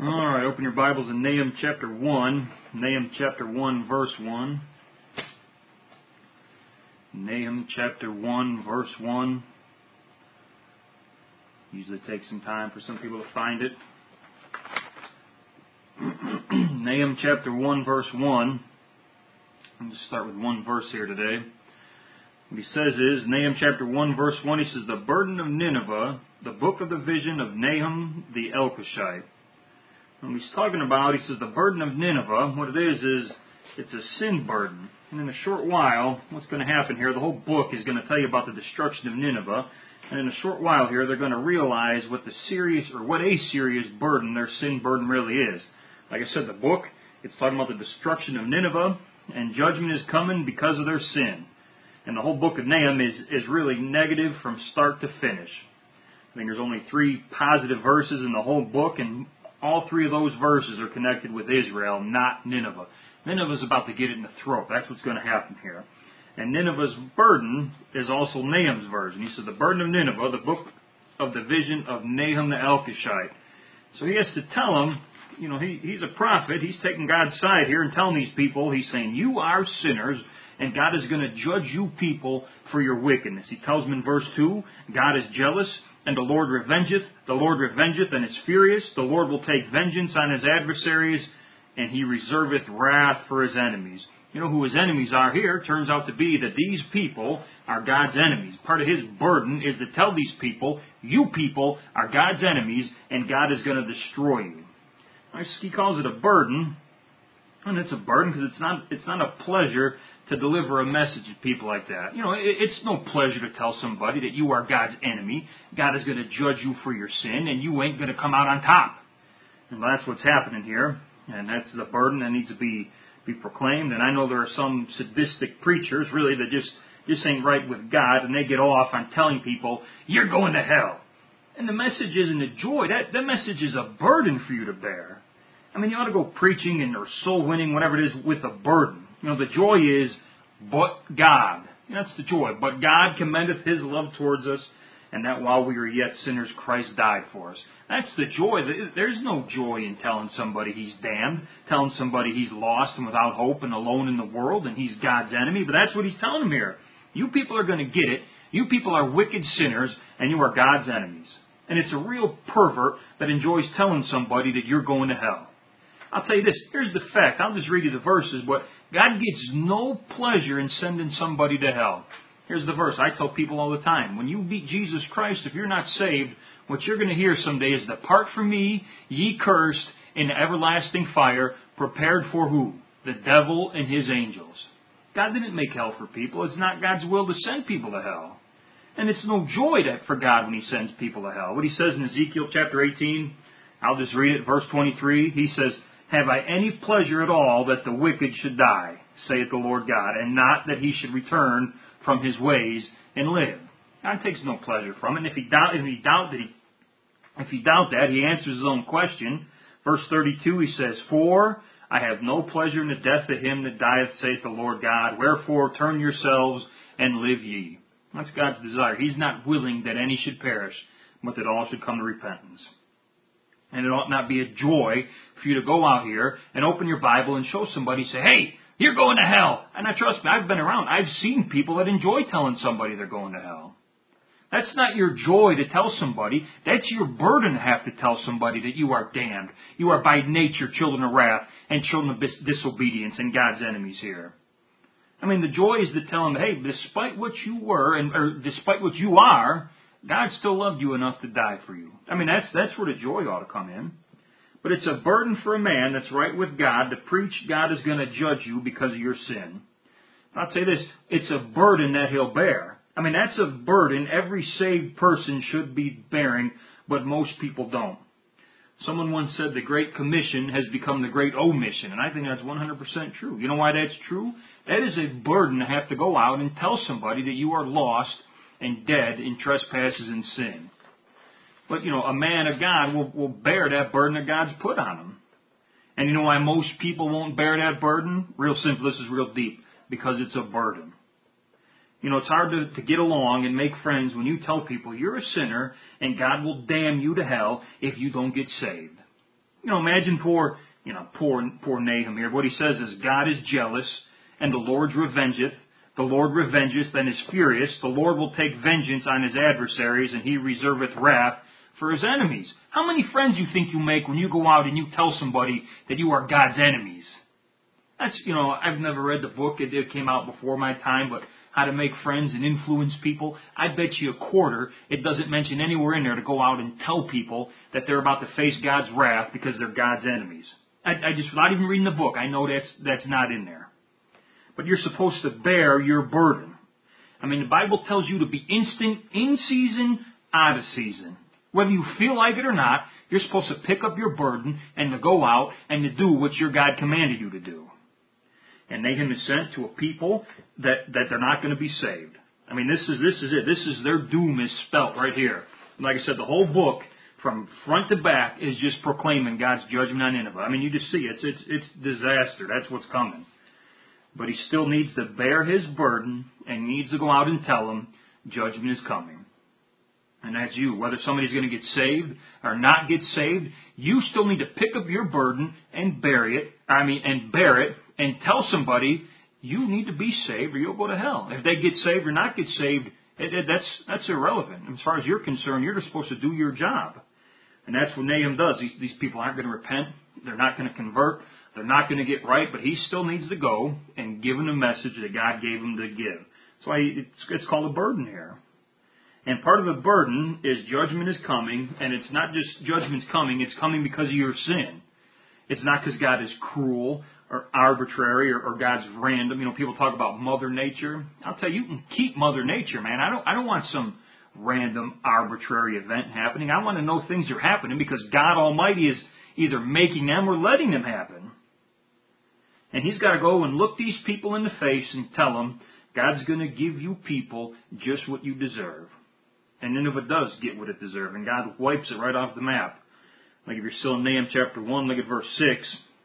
All right, open your Bibles in Nahum chapter 1. Nahum chapter 1, verse 1. Nahum chapter 1, verse 1. Usually takes some time for some people to find it. Nahum chapter 1, verse 1. I'm going to start with one verse here today. What he says is, Nahum chapter 1, verse 1, he says, "The burden of Nineveh, the book of the vision of Nahum the Elkoshite." When he's talking about, he says, the burden of Nineveh, what it is it's a sin burden. And in a short while, what's going to happen here, the whole book is going to tell you about the destruction of Nineveh. And in a short while here, they're going to realize what a serious burden their sin burden really is. Like I said, the book, it's talking about the destruction of Nineveh, and judgment is coming because of their sin. And the whole book of Nahum is really negative from start to finish. I think there's only 3 positive verses in the whole book, and all 3 of those verses are connected with Israel, not Nineveh. Nineveh's about to get it in the throat. That's what's going to happen here. And Nineveh's burden is also Nahum's version. He said, the burden of Nineveh, the book of the vision of Nahum the Elkoshite. So he has to tell them, he's a prophet. He's taking God's side here and telling these people, he's saying, you are sinners, and God is going to judge you people for your wickedness. He tells them in verse 2, God is jealous, and the Lord revengeth and is furious. The Lord will take vengeance on his adversaries, and he reserveth wrath for his enemies. You know who his enemies are here? Turns out to be that these people are God's enemies. Part of his burden is to tell these people, you people are God's enemies, and God is going to destroy you. He calls it a burden, and it's a burden because it's not a pleasure to deliver a message to people like that. It's no pleasure to tell somebody that you are God's enemy. God is going to judge you for your sin, and you ain't going to come out on top. And that's what's happening here, and that's the burden that needs to be proclaimed. And I know there are some sadistic preachers, really, that just ain't right with God, and they get off on telling people, you're going to hell. And the message isn't a joy. That message is a burden for you to bear. I mean, you ought to go preaching or soul winning, whatever it is, with a burden. The joy is, but God. That's the joy. But God commendeth his love towards us, and that while we were yet sinners, Christ died for us. That's the joy. There's no joy in telling somebody he's damned, telling somebody he's lost and without hope and alone in the world, and he's God's enemy. But that's what he's telling them here. You people are going to get it. You people are wicked sinners, and you are God's enemies. And it's a real pervert that enjoys telling somebody that you're going to hell. I'll tell you this, here's the fact. I'll just read you the verses, but God gets no pleasure in sending somebody to hell. Here's the verse. I tell people all the time, when you meet Jesus Christ, if you're not saved, what you're going to hear someday is, depart from me, ye cursed, in everlasting fire, prepared for who? The devil and his angels. God didn't make hell for people. It's not God's will to send people to hell. And it's no joy for God when he sends people to hell. What he says in Ezekiel chapter 18, I'll just read it, verse 23, he says, have I any pleasure at all that the wicked should die, saith the Lord God, and not that he should return from his ways and live? God takes no pleasure from it. And if you doubt that, he answers his own question. Verse 32, he says, for I have no pleasure in the death of him that dieth, saith the Lord God. Wherefore turn yourselves and live ye. That's God's desire. He's not willing that any should perish, but that all should come to repentance. And it ought not be a joy for you to go out here and open your Bible and show somebody, say, hey, you're going to hell. And trust me, I've been around. I've seen people that enjoy telling somebody they're going to hell. That's not your joy to tell somebody. That's your burden to have to tell somebody that you are damned. You are by nature children of wrath and children of disobedience and God's enemies here. I mean, the joy is to tell them, hey, despite what you were or despite what you are, God still loved you enough to die for you. I mean, that's where the joy ought to come in. But it's a burden for a man that's right with God to preach God is going to judge you because of your sin. I'll say this, it's a burden that he'll bear. I mean, that's a burden every saved person should be bearing, but most people don't. Someone once said the Great Commission has become the Great Omission, and I think that's 100% true. You know why that's true? That is a burden to have to go out and tell somebody that you are lost and dead in trespasses and sin. But, a man of God will bear that burden that God's put on him. And you know why most people won't bear that burden? Real simple, this is real deep. Because it's a burden. It's hard to get along and make friends when you tell people you're a sinner and God will damn you to hell if you don't get saved. Imagine poor Nahum here. What he says is, God is jealous, and the Lord revengeth. The Lord revengeth and is furious. The Lord will take vengeance on his adversaries, and he reserveth wrath for his enemies. How many friends you think you make when you go out and you tell somebody that you are God's enemies? That's, I've never read the book. It came out before my time, but How to Make Friends and Influence People. I bet you a quarter it doesn't mention anywhere in there to go out and tell people that they're about to face God's wrath because they're God's enemies. I just, without even reading the book, I know that's not in there. But you're supposed to bear your burden. The Bible tells you to be instant, in season, out of season. Whether you feel like it or not, you're supposed to pick up your burden and to go out and to do what your God commanded you to do. And Nahum is sent to a people that they're not going to be saved. This is it. This is their doom is spelt right here. Like I said, the whole book, from front to back, is just proclaiming God's judgment on Nineveh. You just see it's disaster. That's what's coming. But he still needs to bear his burden and needs to go out and tell them judgment is coming. And that's you. Whether somebody's going to get saved or not get saved, you still need to pick up your burden and bear it and tell somebody you need to be saved or you'll go to hell. If they get saved or not get saved, that's irrelevant. As far as you're concerned, you're just supposed to do your job. And that's what Nahum does. These people aren't going to repent. They're not going to convert. They're not going to get right, but he still needs to go and give them the message that God gave him to give. That's why it's called a burden here. And part of the burden is judgment is coming, and it's not just judgment's coming, it's coming because of your sin. It's not because God is cruel or arbitrary or God's random. People talk about Mother Nature. I'll tell you, you can keep Mother Nature, man. I don't want some random arbitrary event happening. I want to know things are happening because God Almighty is either making them or letting them happen. And he's got to go and look these people in the face and tell them, God's going to give you people just what you deserve. And Nineveh does get what it deserves, and God wipes it right off the map. Like if you're still in Nahum chapter 1, look at verse 6.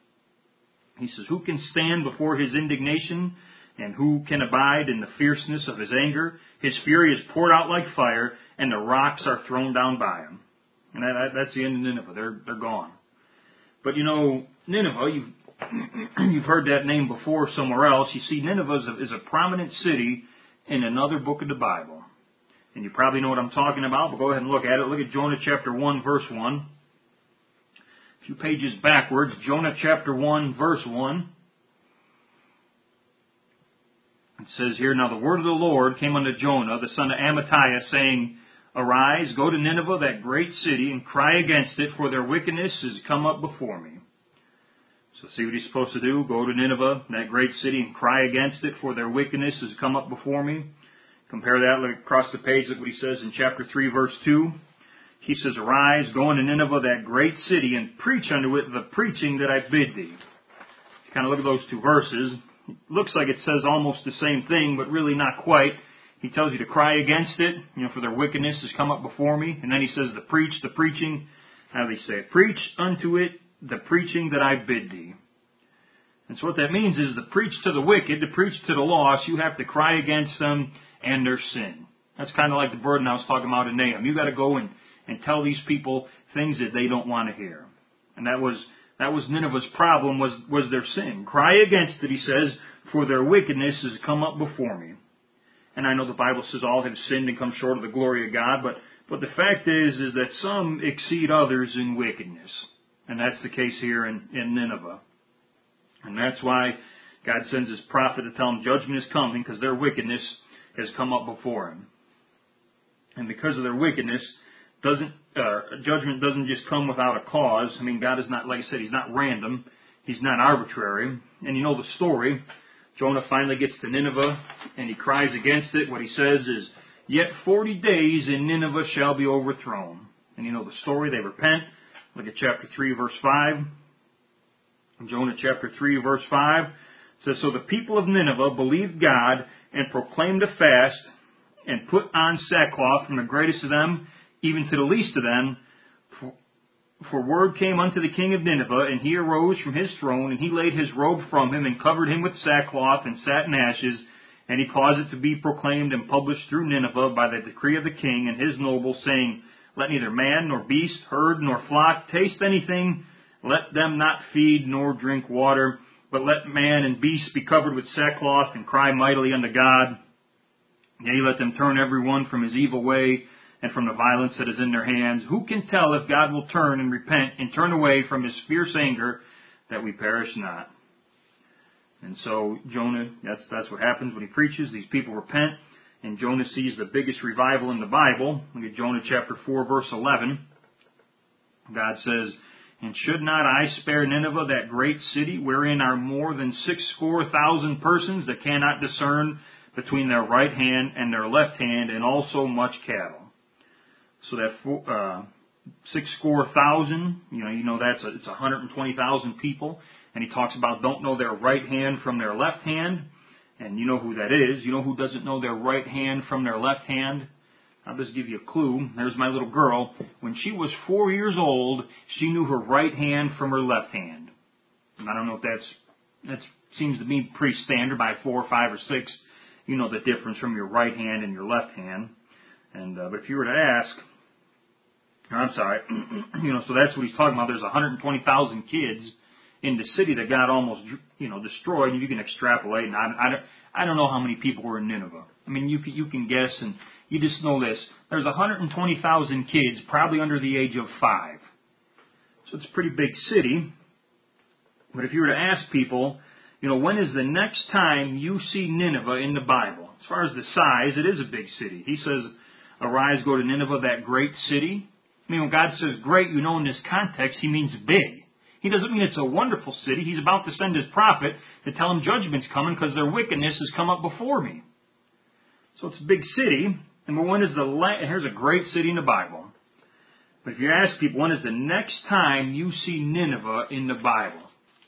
He says, who can stand before his indignation, and who can abide in the fierceness of his anger? His fury is poured out like fire, and the rocks are thrown down by him. And that's the end of Nineveh. They're gone. But Nineveh, you've heard that name before somewhere else. You see, Nineveh is a prominent city in another book of the Bible. And you probably know what I'm talking about, but go ahead and look at it. Look at Jonah chapter 1, verse 1. A few pages backwards, Jonah chapter 1, verse 1. It says here, now the word of the Lord came unto Jonah, the son of Amittai, saying, arise, go to Nineveh, that great city, and cry against it, for their wickedness is come up before me. So see what he's supposed to do? Go to Nineveh, that great city, and cry against it, for their wickedness has come up before me. Compare that, look across the page, look what he says in chapter 3, verse 2. He says, arise, go into Nineveh, that great city, and preach unto it the preaching that I bid thee. If you kind of look at those two verses, it looks like it says almost the same thing, but really not quite. He tells you to cry against it, for their wickedness has come up before me. And then he says the preaching, how do they say it? Preach unto it the preaching that I bid thee. And so what that means is to preach to the wicked, to preach to the lost, you have to cry against them and their sin. That's kind of like the burden I was talking about in Nahum. You've got to go and tell these people things that they don't want to hear. And that was Nineveh's problem, was their sin. Cry against it, he says, for their wickedness has come up before me. And I know the Bible says all have sinned and come short of the glory of God, but the fact is that some exceed others in wickedness. And that's the case here in Nineveh. And that's why God sends his prophet to tell them judgment is coming, because their wickedness has come up before him. And because of their wickedness, judgment doesn't just come without a cause. God is not, like I said, he's not random. He's not arbitrary. And you know the story. Jonah finally gets to Nineveh, and he cries against it. What he says is, yet 40 days and Nineveh shall be overthrown. And you know the story. They repent. Look at chapter 3, verse 5. Jonah chapter 3, verse 5 says, so the people of Nineveh believed God and proclaimed a fast and put on sackcloth from the greatest of them even to the least of them. For word came unto the king of Nineveh, and he arose from his throne, and he laid his robe from him, and covered him with sackcloth and sat in ashes, and he caused it to be proclaimed and published through Nineveh by the decree of the king and his nobles, saying, let neither man nor beast, herd nor flock taste anything Let them not feed nor drink water, but let man and beast be covered with sackcloth and cry mightily unto God. Yea, let them turn every one from his evil way and from the violence that is in their hands. Who can tell if God will turn and repent and turn away from his fierce anger, that we perish not? And so Jonah, that's what happens when he preaches. These people repent, and Jonah sees the biggest revival in the Bible. Look at Jonah chapter 4, verse 11. God says, And should not I spare Nineveh, that great city, wherein are more than 60,000 persons that cannot discern between their right hand and their left hand, and also much cattle? So that 60,000, you know it's 120,000 people. And he talks about don't know their right hand from their left hand. And you know who that is. You know who doesn't know their right hand from their left hand? I'll just give you a clue. There's my little girl. When she was 4 years old, she knew her right hand from her left hand. And I don't know if that seems to be pretty standard. By 4, 5, or 6, you know the difference from your right hand and your left hand. And but if you were to ask, I'm sorry, so that's what he's talking about. There's 120,000 kids in the city that got almost, destroyed, and you can extrapolate. And I don't know how many people were in Nineveh. I mean, you can guess, and you just know this. There's 120,000 kids, probably under the age of 5. So it's a pretty big city. But if you were to ask people, when is the next time you see Nineveh in the Bible? As far as the size, it is a big city. He says, arise, go to Nineveh, that great city. I mean, when God says great, in this context, he means big. He doesn't mean it's a wonderful city. He's about to send his prophet to tell him judgment's coming because their wickedness has come up before me. So it's a big city. And when is here's a great city in the Bible. But if you ask people, when is the next time you see Nineveh in the Bible?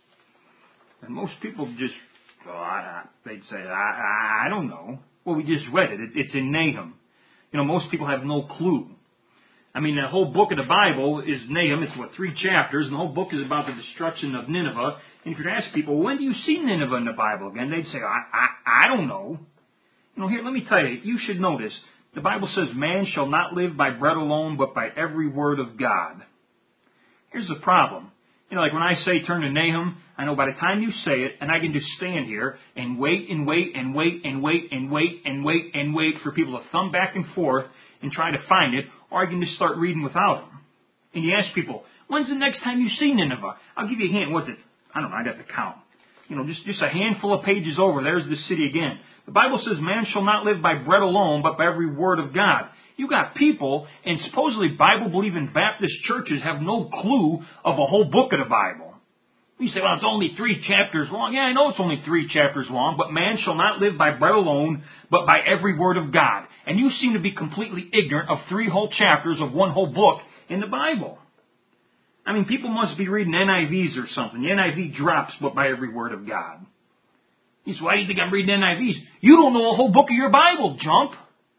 And most people just, they'd say, I don't know. Well, we just read it. It's in Nahum. Most people have no clue. I mean, the whole book of the Bible is Nahum. It's, 3 chapters, and the whole book is about the destruction of Nineveh. And if you ask people, when do you see Nineveh in the Bible again? They'd say, I don't know. Here, let me tell you, you should know this. The Bible says, man shall not live by bread alone, but by every word of God. Here's the problem. Like when I say turn to Nahum, I know by the time you say it, and I can just stand here and wait and wait and wait and wait and wait and wait and wait for people to thumb back and forth and try to find it, or I can just start reading without them. And you ask people, when's the next time you see Nineveh? I'll give you a hint. What's it? I don't know. I got the count. Just a handful of pages over, there's the city again. The Bible says man shall not live by bread alone, but by every word of God. You got people, and supposedly Bible-believing Baptist churches have no clue of a whole book of the Bible. You say, well, it's only 3 chapters long. Yeah, I know it's only 3 chapters long, but man shall not live by bread alone, but by every word of God. And you seem to be completely ignorant of 3 whole chapters of one whole book in the Bible. I mean, people must be reading NIVs or something. The NIV drops, but by every word of God. You say, why do you think I'm reading NIVs? You don't know a whole book of your Bible, jump.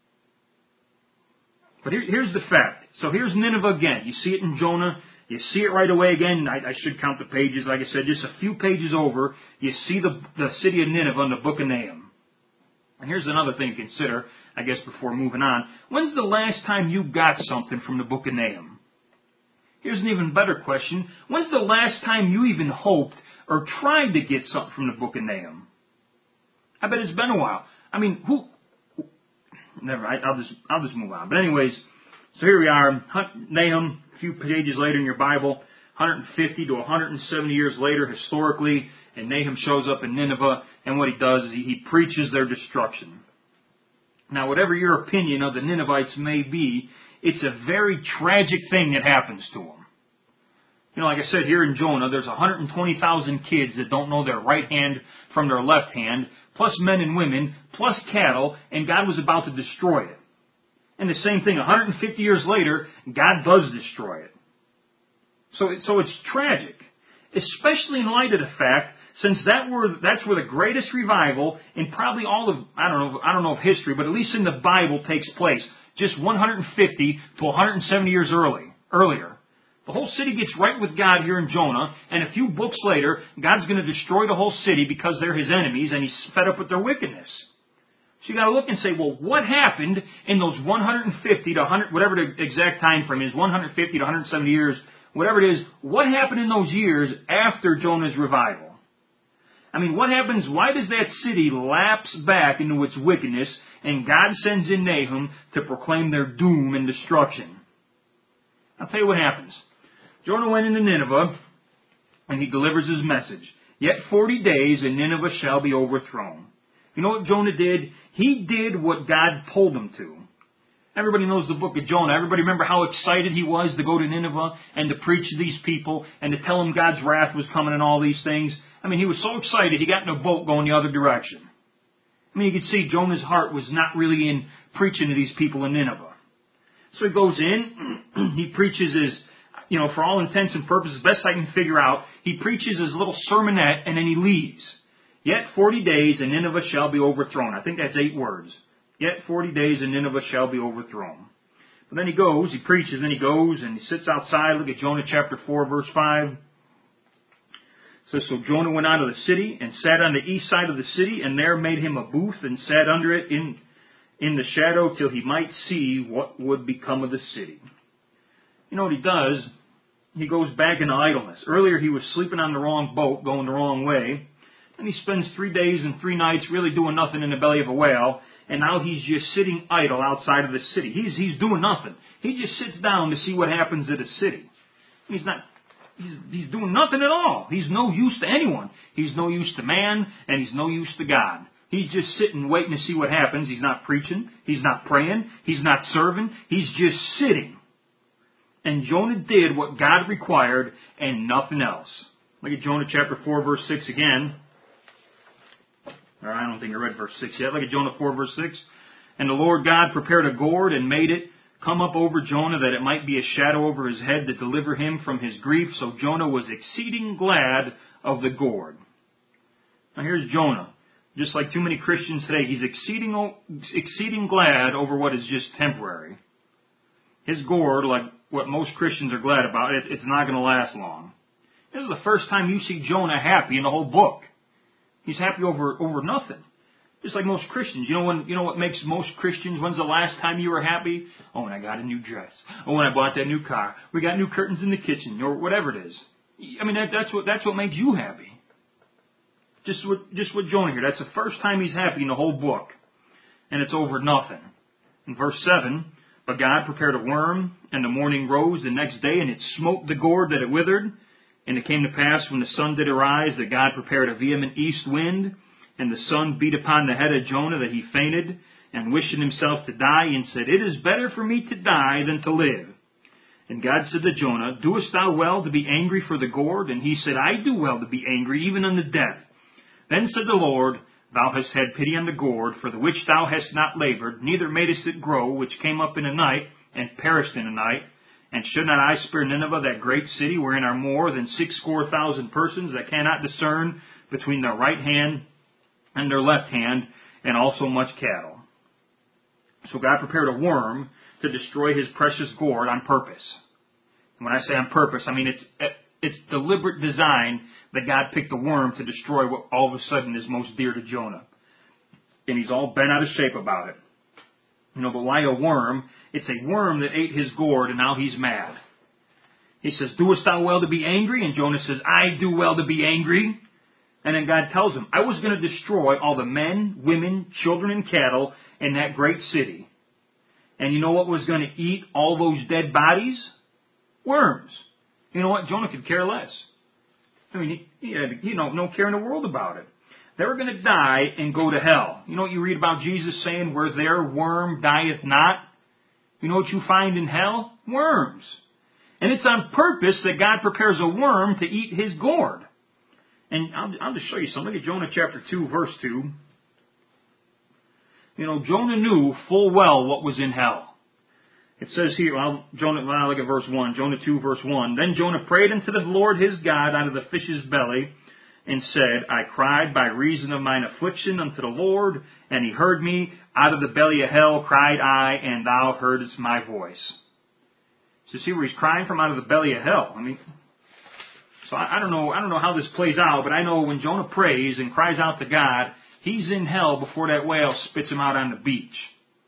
But here's the fact. So here's Nineveh again. You see it in Jonah. You see it right away again. I should count the pages. Like I said, just a few pages over, you see the city of Nineveh in the book of Nahum. And here's another thing to consider, I guess, before moving on. When's the last time you got something from the book of Nahum? Here's an even better question. When's the last time you even hoped or tried to get something from the book of Nahum? I bet it's been a while. I mean, never. I'll just move on. But anyways, so here we are, Nahum. A few pages later in your Bible, 150 to 170 years later, historically, and Nahum shows up in Nineveh, and what he does is he preaches their destruction. Now, whatever your opinion of the Ninevites may be, it's a very tragic thing that happens to them. Like I said, here in Jonah, there's 120,000 kids that don't know their right hand from their left hand, plus men and women, plus cattle, and God was about to destroy it. And the same thing, 150 years later, God does destroy it. So it's tragic, especially in light of the fact, since that's where the greatest revival in probably all of, I don't know of history, but at least in the Bible takes place, just 150 to 170 years earlier. The whole city gets right with God here in Jonah, and a few books later, God's going to destroy the whole city because they're his enemies, and he's fed up with their wickedness. So you got to look and say, well, what happened in those 150 to 100, whatever the exact time frame is, 150 to 170 years whatever it is, what happened in those years after Jonah's revival? I mean, what happens? Why does that city lapse back into its wickedness, and God sends in Nahum to proclaim their doom and destruction? I'll tell you what happens. Jonah went into Nineveh, and he delivers his message. Yet 40 days, and Nineveh shall be overthrown. You know what Jonah did? He did what God told him to. Everybody knows the book of Jonah. Everybody remember how excited he was to go to Nineveh and to preach to these people and to tell them God's wrath was coming and all these things. I mean, he was so excited he got in a boat going the other direction. I mean, you could see Jonah's heart was not really in preaching to these people in Nineveh. So he goes in, he preaches his, for all intents and purposes, best I can figure out, he preaches his little sermonette and then he leaves. Yet 40 days and Nineveh shall be overthrown. I think that's 8 words. Yet 40 days and Nineveh shall be overthrown. But then he goes, he preaches, then he goes and he sits outside. Look at Jonah chapter 4, verse 5. It says, so Jonah went out of the city and sat on the east side of the city, and there made him a booth and sat under it in the shadow till he might see what would become of the city. You know what he does? He goes back into idleness. Earlier he was sleeping on the wrong boat, going the wrong way. And he spends 3 days and 3 nights really doing nothing in the belly of a whale. And now he's just sitting idle outside of the city. He's doing nothing. He just sits down to see what happens at a city. He's doing nothing at all. He's no use to anyone. He's no use to man, and he's no use to God. He's just sitting waiting to see what happens. He's not preaching. He's not praying. He's not serving. He's just sitting. And Jonah did what God required and nothing else. Look at Jonah chapter 4, verse 6 again. I don't think I read verse 6 yet. Look at Jonah 4, verse 6. And the Lord God prepared a gourd and made it come up over Jonah, that it might be a shadow over his head to deliver him from his grief. So Jonah was exceeding glad of the gourd. Now here's Jonah. Just like too many Christians today, he's exceeding glad over what is just temporary. His gourd, like what most Christians are glad about, it's not going to last long. This is the first time you see Jonah happy in the whole book. He's happy over nothing. Just like most Christians. You know what makes most Christians, when's the last time you were happy? Oh, when I got a new dress. Oh, when I bought that new car. We got new curtains in the kitchen, or whatever it is. I mean, that's what makes you happy. Just what Jonah here. That's the first time he's happy in the whole book. And it's over nothing. In verse 7, but God prepared a worm, and the morning rose the next day, and it smote the gourd that it withered. And it came to pass, when the sun did arise, that God prepared a vehement east wind, and the sun beat upon the head of Jonah, that he fainted, and wishing himself to die, and said, it is better for me to die than to live. And God said to Jonah, doest thou well to be angry for the gourd? And he said, I do well to be angry, even unto death. Then said the Lord, thou hast had pity on the gourd, for the which thou hast not labored, neither madest it grow, which came up in a night, and perished in a night. And should not I spare Nineveh, that great city, wherein are more than 60,000 persons that cannot discern between their right hand and their left hand, and also much cattle? So God prepared a worm to destroy his precious gourd on purpose. And when I say on purpose, I mean it's deliberate design that God picked a worm to destroy what all of a sudden is most dear to Jonah. And he's all bent out of shape about it. But why a worm? It's a worm that ate his gourd, and now he's mad. He says, doest thou well to be angry? And Jonah says, I do well to be angry. And then God tells him, I was going to destroy all the men, women, children, and cattle in that great city. And you know what was going to eat all those dead bodies? Worms. You know what? Jonah could care less. I mean, he had no care in the world about it. They were going to die and go to hell. You know what you read about Jesus saying, where their worm dieth not? You know what you find in hell? Worms. And it's on purpose that God prepares a worm to eat his gourd. And I'll just show you something. Look at Jonah chapter 2, verse 2. Jonah knew full well what was in hell. It says here, look at verse 1, Jonah 2, verse 1. Then Jonah prayed unto the Lord his God out of the fish's belly, and said, I cried by reason of mine affliction unto the Lord, and he heard me. Out of the belly of hell cried I, and thou heardest my voice. So see where he's crying from? Out of the belly of hell. So I don't know how this plays out, but I know when Jonah prays and cries out to God, he's in hell before that whale spits him out on the beach.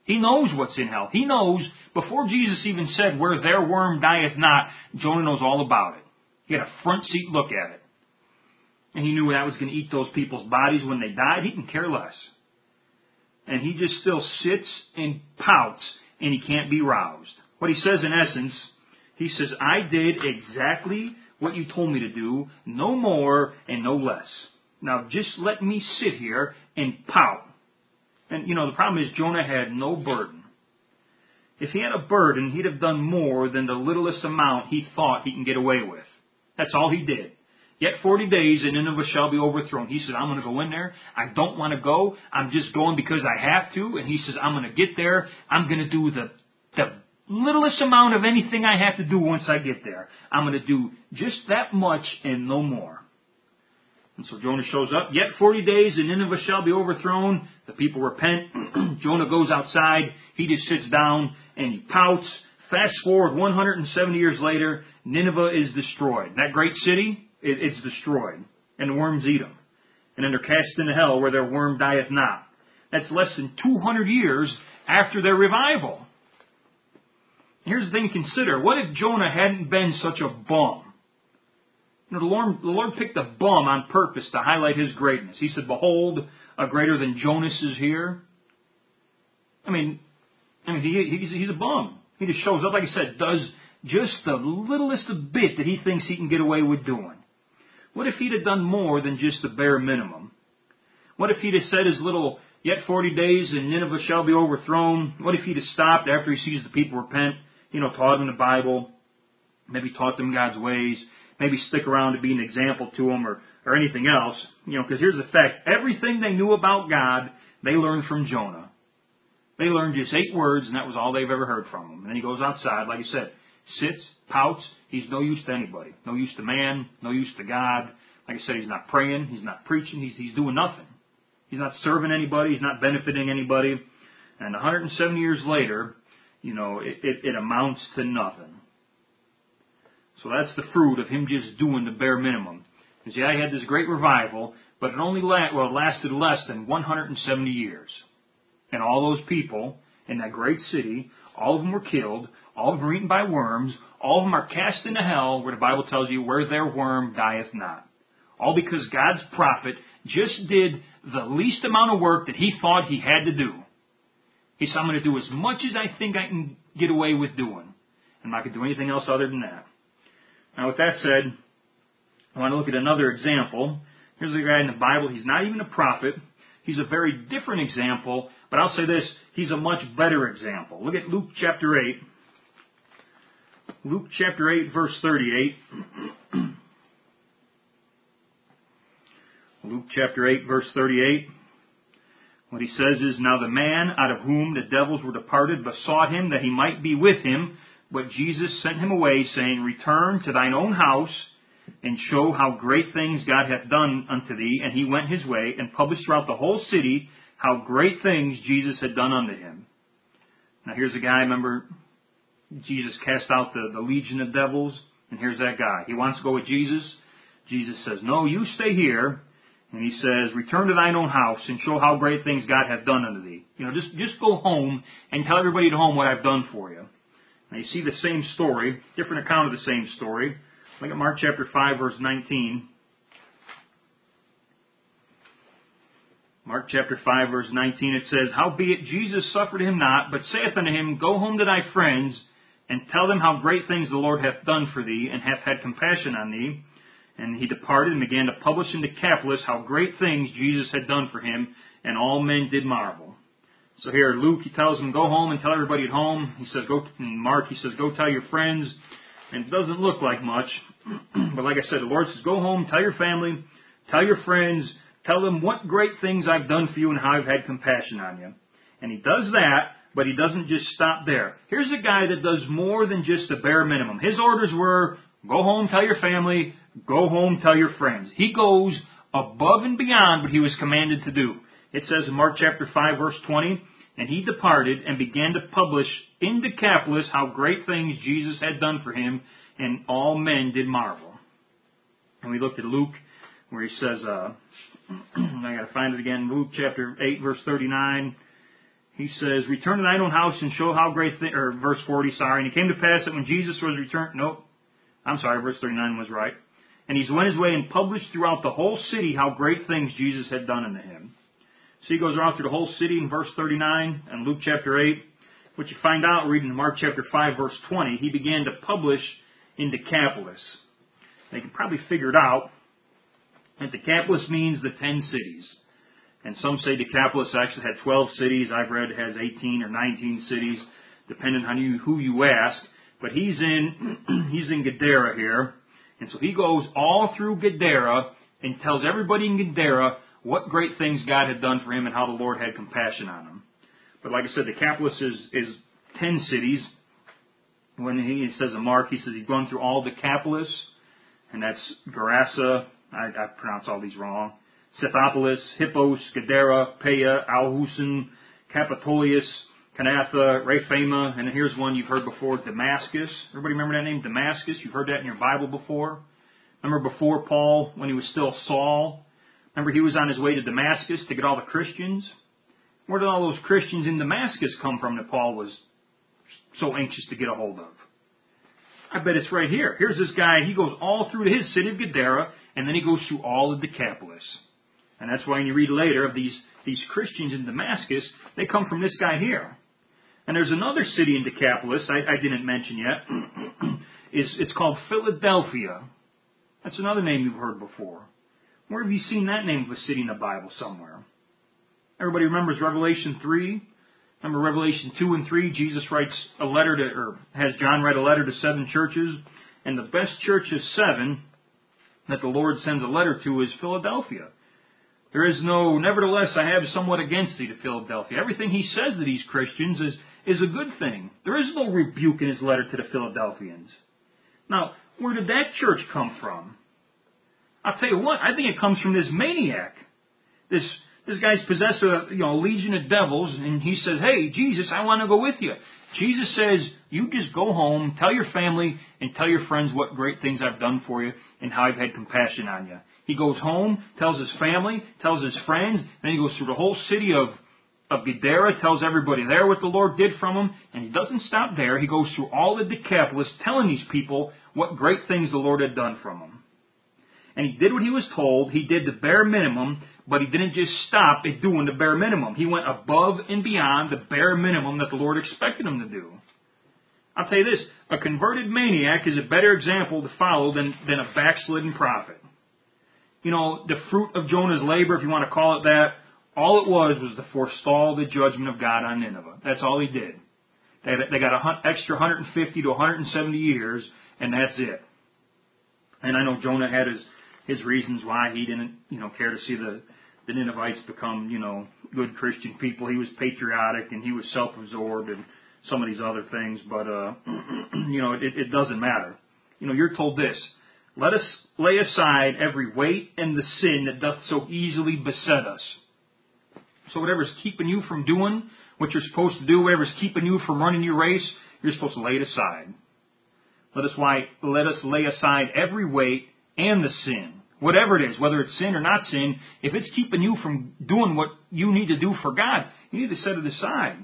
He knows what's in hell. He knows, before Jesus even said, where their worm dieth not, Jonah knows all about it. He had a front seat look at it. And he knew that was going to eat those people's bodies when they died. He can care less. And he just still sits and pouts, and he can't be roused. What he says in essence, he says, I did exactly what you told me to do, no more and no less. Now just let me sit here and pout. And, the problem is Jonah had no burden. If he had a burden, he'd have done more than the littlest amount he thought he can get away with. That's all he did. Yet 40 days and Nineveh shall be overthrown. He says, I'm going to go in there. I don't want to go. I'm just going because I have to. And he says, I'm going to get there. I'm going to do the littlest amount of anything I have to do once I get there. I'm going to do just that much and no more. And so Jonah shows up. Yet 40 days and Nineveh shall be overthrown. The people repent. Jonah goes outside. He just sits down and he pouts. Fast forward 170 years later, Nineveh is destroyed. That great city, it's destroyed. And the worms eat them. And then they're cast into hell where their worm dieth not. That's less than 200 years after their revival. Here's the thing to consider. What if Jonah hadn't been such a bum? The Lord picked a bum on purpose to highlight His greatness. He said, behold, a greater than Jonas is here. He's a bum. He just shows up, like I said, does just the littlest bit that he thinks he can get away with doing. What if he'd have done more than just the bare minimum? What if he'd have said his little, yet 40 days and Nineveh shall be overthrown? What if he'd have stopped after he sees the people repent, taught them the Bible, maybe taught them God's ways, maybe stick around to be an example to them or anything else? Because here's the fact. Everything they knew about God, they learned from Jonah. They learned just 8 words, and that was all they've ever heard from him. And then he goes outside, like I said, sits, pouts. He's no use to anybody. No use to man, no use to God. Like I said, he's not praying, he's not preaching, he's doing nothing. He's not serving anybody, he's not benefiting anybody. And 170 years later, it amounts to nothing. So that's the fruit of him just doing the bare minimum. Because, he had this great revival, but it only lasted less than 170 years. And all those people in that great city, all of them were killed, all of them were eaten by worms, all of them are cast into hell, where the Bible tells you, where their worm dieth not. All because God's prophet just did the least amount of work that he thought he had to do. He said, I'm going to do as much as I think I can get away with doing. I'm not going to do anything else other than that. Now, with that said, I want to look at another example. Here's a guy in the Bible. He's not even a prophet. He's a very different example, but I'll say this, he's a much better example. Look at Luke chapter 8. Luke chapter 8, verse 38. Luke chapter 8, verse 38. What he says is, now the man out of whom the devils were departed besought him that he might be with him, but Jesus sent him away, saying, return to thine own house, and show how great things God hath done unto thee. And he went his way, and published throughout the whole city how great things Jesus had done unto him. Now here's a guy, remember, Jesus cast out the legion of devils, and here's that guy. He wants to go with Jesus. Jesus says, no, you stay here. And he says, return to thine own house, and show how great things God hath done unto thee. Just go home, and tell everybody at home what I've done for you. Now you see the same story, different account of the same story. Look at Mark chapter 5, verse 19. Mark chapter 5, verse 19, it says, howbeit Jesus suffered him not, but saith unto him, go home to thy friends, and tell them how great things the Lord hath done for thee, and hath had compassion on thee. And he departed and began to publish in Decapolis how great things Jesus had done for him, and all men did marvel. So here, Luke, he tells them, go home and tell everybody at home. He says, in Mark, he says, go tell your friends. And it doesn't look like much. But like I said, the Lord says, go home, tell your family, tell your friends, tell them what great things I've done for you and how I've had compassion on you. And he does that, but he doesn't just stop there. Here's a guy that does more than just the bare minimum. His orders were, go home, tell your family, go home, tell your friends. He goes above and beyond what he was commanded to do. It says in Mark chapter 5, verse 20, and he departed and began to publish in Decapolis how great things Jesus had done for him, and all men did marvel. And we looked at Luke, where he says, I got to find it again, Luke chapter 8, verse 39. He says, return to thine own house and show how great or verse 40, sorry. And it came to pass that when Jesus was returned, verse 39 was right. And he went his way and published throughout the whole city how great things Jesus had done unto him. So he goes around through the whole city in verse 39 and Luke chapter 8. What you find out reading Mark chapter 5 verse 20, he began to publish in Decapolis. They can probably figure it out that Decapolis means the 10 cities. And some say Decapolis actually had 12 cities. I've read it has 18 or 19 cities, depending on who you ask. But he's in Gadara here. And so he goes all through Gadara and tells everybody in Gadara what great things God had done for him and how the Lord had compassion on him. But like I said, Decapolis is 10 cities. When he says in Mark, he says he's gone through all Decapolis, and that's Gerasa, I pronounce all these wrong, Scythopolis, Hippos, Gadara, Peia, Alhusin, Capitolius, Canatha, Raphama, and here's one you've heard before, Damascus. Everybody remember that name, Damascus? You've heard that in your Bible before. Remember before Paul, when he was still Saul? Remember he was on his way to Damascus to get all the Christians? Where did all those Christians in Damascus come from that Paul was so anxious to get a hold of? I bet it's right here. Here's this guy, he goes all through his city of Gadara, and then he goes through all of Decapolis. And that's why when you read later of these Christians in Damascus, they come from this guy here. And there's another city in Decapolis I didn't mention yet. It's called Philadelphia. That's another name you've heard before. Where have you seen that name of a city in the Bible somewhere? Everybody remembers Revelation 3? Remember Revelation 2 and 3? Jesus writes a letter or has John write a letter to 7 churches. And the best church of 7 that the Lord sends a letter to is Philadelphia. There is no, nevertheless, I have somewhat against thee to Philadelphia. Everything he says to these Christians is a good thing. There is no rebuke in his letter to the Philadelphians. Now, where did that church come from? I'll tell you what, I think it comes from this maniac. This guy's possessed a legion of devils, and he says, hey, Jesus, I want to go with you. Jesus says, you just go home, tell your family, and tell your friends what great things I've done for you and how I've had compassion on you. He goes home, tells his family, tells his friends, then he goes through the whole city of Gadara, tells everybody there what the Lord did from him, and he doesn't stop there. He goes through all the Decapolis, telling these people what great things the Lord had done from him. And he did what he was told. He did the bare minimum, but he didn't just stop at doing the bare minimum. He went above and beyond the bare minimum that the Lord expected him to do. I'll tell you this, a converted maniac is a better example to follow than a backslidden prophet. You know, the fruit of Jonah's labor, if you want to call it that, all it was to forestall the judgment of God on Nineveh. That's all he did. They got an extra 150 to 170 years, and that's it. And I know Jonah had his reasons why he didn't, care to see the Ninevites become, good Christian people. He was patriotic and he was self-absorbed and some of these other things, but, it doesn't matter. You're told this, let us lay aside every weight and the sin that doth so easily beset us. So whatever's keeping you from doing what you're supposed to do, whatever's keeping you from running your race, you're supposed to lay it aside. Let us lay aside every weight and the sin. Whatever it is, whether it's sin or not sin, if it's keeping you from doing what you need to do for God, you need to set it aside.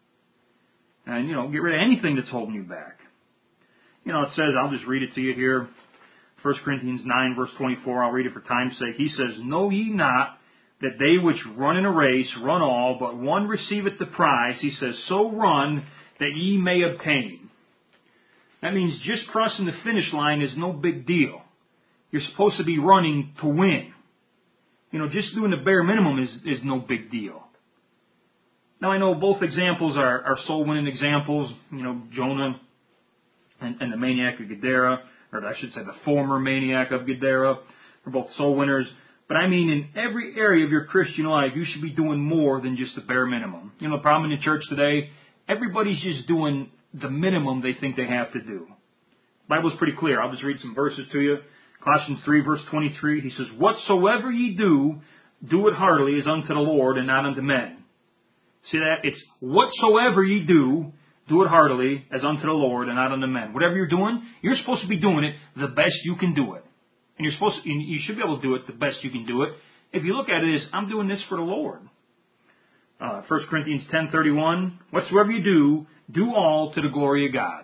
And, get rid of anything that's holding you back. It says, I'll just read it to you here. 1 Corinthians 9, verse 24, I'll read it for time's sake. He says, know ye not that they which run in a race run all, but one receiveth the prize. He says, so run that ye may obtain. That means just crossing the finish line is no big deal. You're supposed to be running to win. Just doing the bare minimum is no big deal. Now I know both examples are soul-winning examples. Jonah and the maniac of Gadara, or I should say the former maniac of Gadara, are both soul winners. But I mean, in every area of your Christian life, you should be doing more than just the bare minimum. The problem in the church today, everybody's just doing the minimum they think they have to do. The Bible's pretty clear. I'll just read some verses to you. Colossians 3, verse 23, he says, whatsoever ye do, do it heartily as unto the Lord and not unto men. See that? It's whatsoever ye do, do it heartily as unto the Lord and not unto men. Whatever you're doing, you're supposed to be doing it the best you can do it. And you should be able to do it the best you can do it. If you look at it as, I'm doing this for the Lord. 1 Corinthians 10:31, whatsoever you do, do all to the glory of God.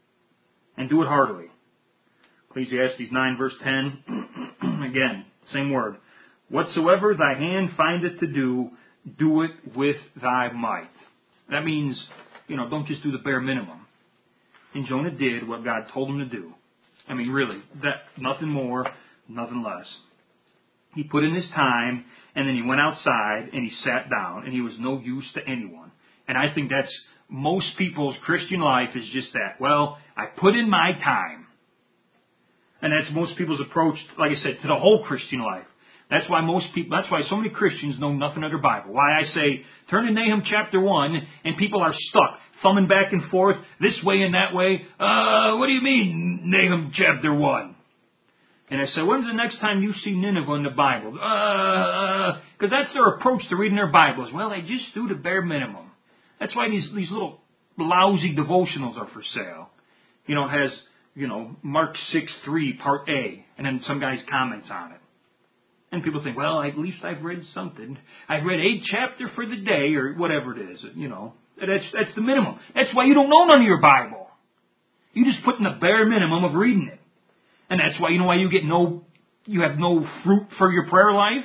And do it heartily. Ecclesiastes 9 verse 10, again, same word. Whatsoever thy hand findeth to do, do it with thy might. That means, don't just do the bare minimum. And Jonah did what God told him to do. I mean, really, nothing more, nothing less. He put in his time, and then he went outside, and he sat down, and he was no use to anyone. And I think that's most people's Christian life is just that. Well, I put in my time. And that's most people's approach, like I said, to the whole Christian life. That's why so many Christians know nothing of their Bible. Why I say, turn to Nahum chapter 1, and people are stuck, thumbing back and forth, this way and that way. What do you mean, Nahum chapter 1? And I say, when's the next time you see Nineveh in the Bible? Because that's their approach to reading their Bibles. Well, they just do the bare minimum. That's why these little lousy devotionals are for sale. It has, Mark 6:3, part A, and then some guy's comments on it. And people think, well, at least I've read something. I've read a chapter for the day, or whatever it is, That's the minimum. That's why you don't know none of your Bible. You just put in the bare minimum of reading it. And that's why, why you have no fruit for your prayer life?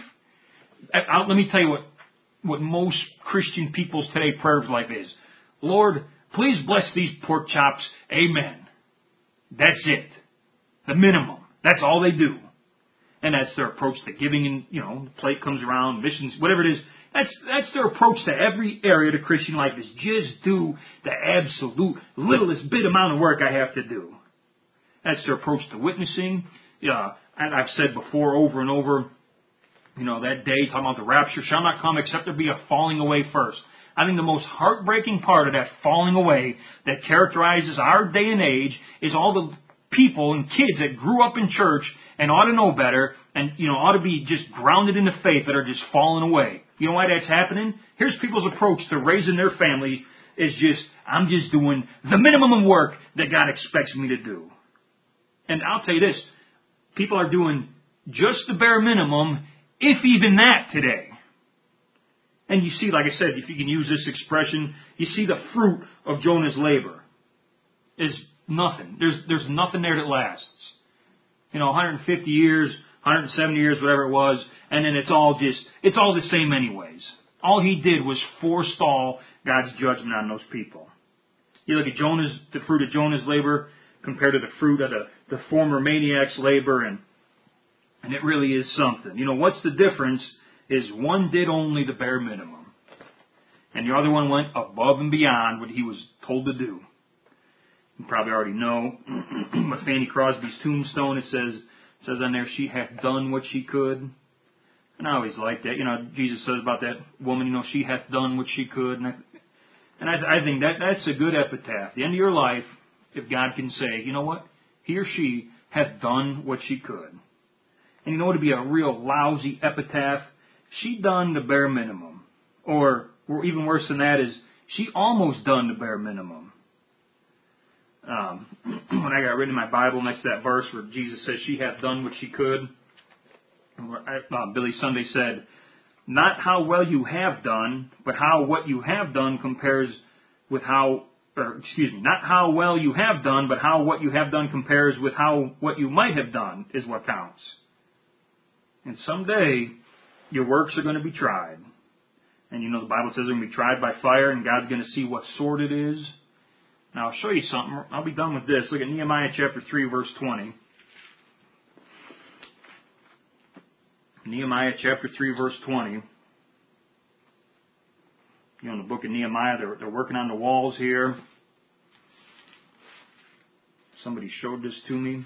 Let me tell you what most Christian people's today prayer life is. Lord, please bless these pork chops. Amen. That's it. The minimum. That's all they do. And that's their approach to giving, and, the plate comes around, missions, whatever it is. That's their approach to every area of the Christian life is just do the absolute littlest bit amount of work I have to do. That's their approach to witnessing. And I've said before over and over, that day, talking about the rapture, shall not come except there be a falling away first. I think the most heartbreaking part of that falling away that characterizes our day and age is all the people and kids that grew up in church and ought to know better and, ought to be just grounded in the faith that are just falling away. You know why that's happening? Here's people's approach to raising their family is I'm just doing the minimum of work that God expects me to do. And I'll tell you this, people are doing just the bare minimum, if even that today. And you see, like I said, if you can use this expression, you see the fruit of Jonah's labor is nothing. There's nothing there that lasts. 150 years, 170 years, whatever it was, and then it's all the same anyways. All he did was forestall God's judgment on those people. You look at the fruit of Jonah's labor compared to the fruit of the former maniac's labor, and it really is something. What's the difference is one did only the bare minimum, and the other one went above and beyond what he was told to do. You probably already know, but Fanny Crosby's tombstone, it says on there, she hath done what she could. And I always like that. Jesus says about that woman, she hath done what she could. And I think that's a good epitaph. The end of your life, if God can say, you know what? He or she hath done what she could. And what would be a real lousy epitaph? She done the bare minimum. Or even worse than that is, she almost done the bare minimum. When I got written in my Bible next to that verse where Jesus says she hath done what she could, Billy Sunday said, not how well you have done, but how what you have done compares with not how well you have done, but how what you have done compares with how what you might have done is what counts. And someday, your works are going to be tried. And the Bible says they're going to be tried by fire, and God's going to see what sort it is. Now, I'll show you something. I'll be done with this. Look at Nehemiah chapter 3, verse 20. Nehemiah chapter 3, verse 20. In the book of Nehemiah, they're working on the walls here. Somebody showed this to me.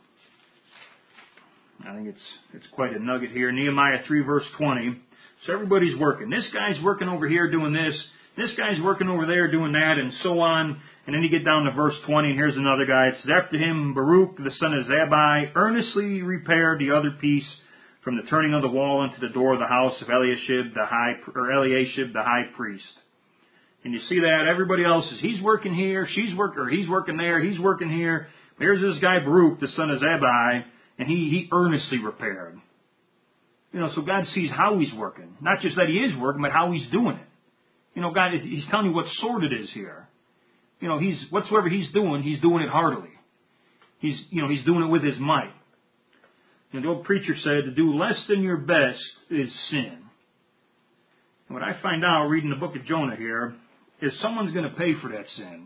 I think it's quite a nugget here. Nehemiah 3, verse 20. So everybody's working. This guy's working over here doing this. This guy's working over there doing that, and so on. And then you get down to verse 20, and here's another guy. It says, after him, Baruch, the son of Zabbai, earnestly repaired the other piece from the turning of the wall into the door of the house of Eliashib, the high priest. And you see that everybody else he's working here, he's working there, he's working here. Here's this guy Baruch, the son of Zabbai, and he earnestly repaired. So God sees how he's working. Not just that he is working, but how he's doing it. God, He's telling you what sort it is here. Whatsoever He's doing it heartily. He's doing it with His might. The old preacher said, to do less than your best is sin. And what I find out reading the book of Jonah here is someone's going to pay for that sin.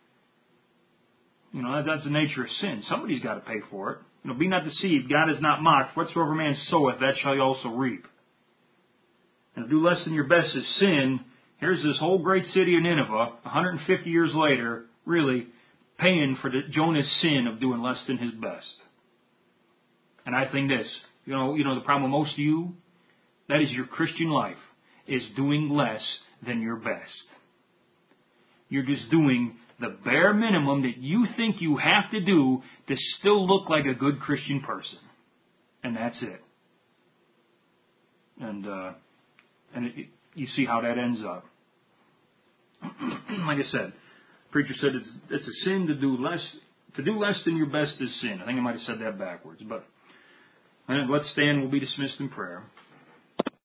That's the nature of sin. Somebody's got to pay for it. Be not deceived. God is not mocked. Whatsoever man soweth, that shall he also reap. And to do less than your best is sin. Here's this whole great city of Nineveh, 150 years later, really paying for Jonah's sin of doing less than his best. And I think this, the problem with most of you, that is your Christian life, is doing less than your best. You're just doing the bare minimum that you think you have to do to still look like a good Christian person. And that's it. And you see how that ends up. Like I said, the preacher said it's a sin to do less. To do less than your best is sin. I think I might have said that backwards. But let's stand. We'll be dismissed in prayer.